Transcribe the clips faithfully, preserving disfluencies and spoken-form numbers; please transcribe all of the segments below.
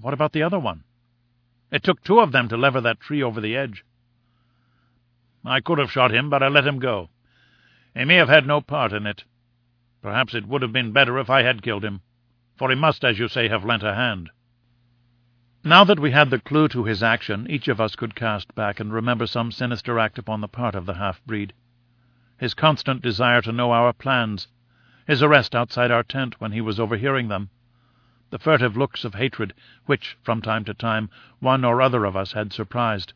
What about the other one? It took two of them to lever that tree over the edge. I could have shot him, but I let him go. He may have had no part in it. Perhaps it would have been better if I had killed him, for he must, as you say, have lent a hand." Now that we had the clue to his action, each of us could cast back and remember some sinister act upon the part of the half-breed. His constant desire to know our plans, his arrest outside our tent when he was overhearing them, the furtive looks of hatred which, from time to time, one or other of us had surprised.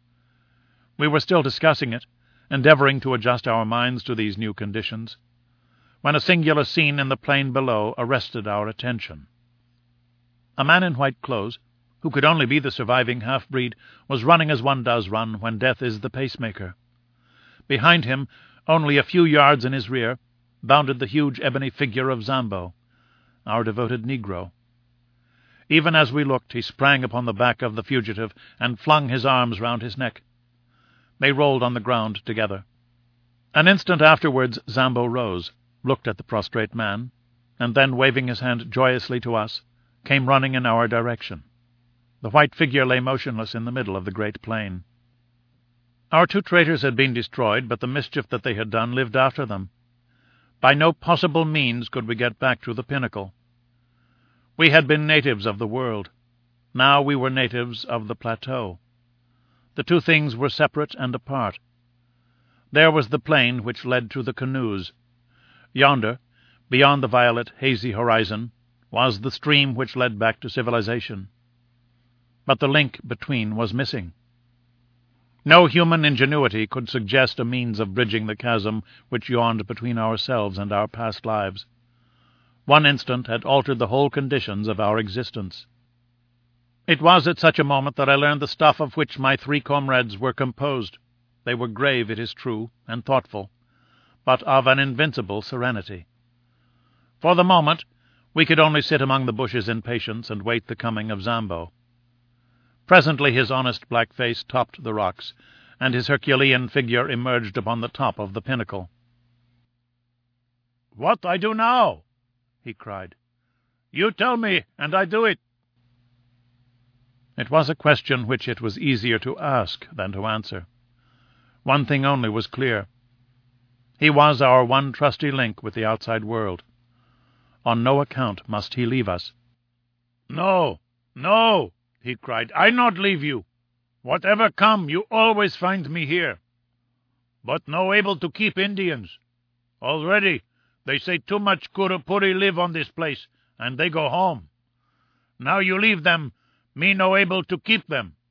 We were still discussing it, endeavouring to adjust our minds to these new conditions, when a singular scene in the plain below arrested our attention. A man in white clothes, who could only be the surviving half-breed, was running as one does run when death is the pacemaker. Behind him, only a few yards in his rear, bounded the huge ebony figure of Zambo, our devoted Negro. Even as we looked, he sprang upon the back of the fugitive and flung his arms round his neck. They rolled on the ground together. An instant afterwards Zambo rose, looked at the prostrate man, and then, waving his hand joyously to us, came running in our direction. The white figure lay motionless in the middle of the great plain. Our two traitors had been destroyed, but the mischief that they had done lived after them. By no possible means could we get back to the pinnacle. We had been natives of the world. Now we were natives of the plateau. The two things were separate and apart. There was the plain which led to the canoes. Yonder, beyond the violet, hazy horizon, was the stream which led back to civilization. But the link between was missing. No human ingenuity could suggest a means of bridging the chasm which yawned between ourselves and our past lives. One instant had altered the whole conditions of our existence. It was at such a moment that I learned the stuff of which my three comrades were composed. They were grave, it is true, and thoughtful, but of an invincible serenity. For the moment, we could only sit among the bushes in patience and wait the coming of Zambo. Presently his honest black face topped the rocks, and his Herculean figure emerged upon the top of the pinnacle. "What I do now?" he cried. "You tell me, and I do it." It was a question which it was easier to ask than to answer. One thing only was clear. He was our one trusty link with the outside world. On no account must he leave us. "No, no," he cried. "I not leave you. Whatever come, you always find me here. But no able to keep Indians. Already they say too much Curupuri live on this place, and they go home. Now you leave them, me no able to keep them.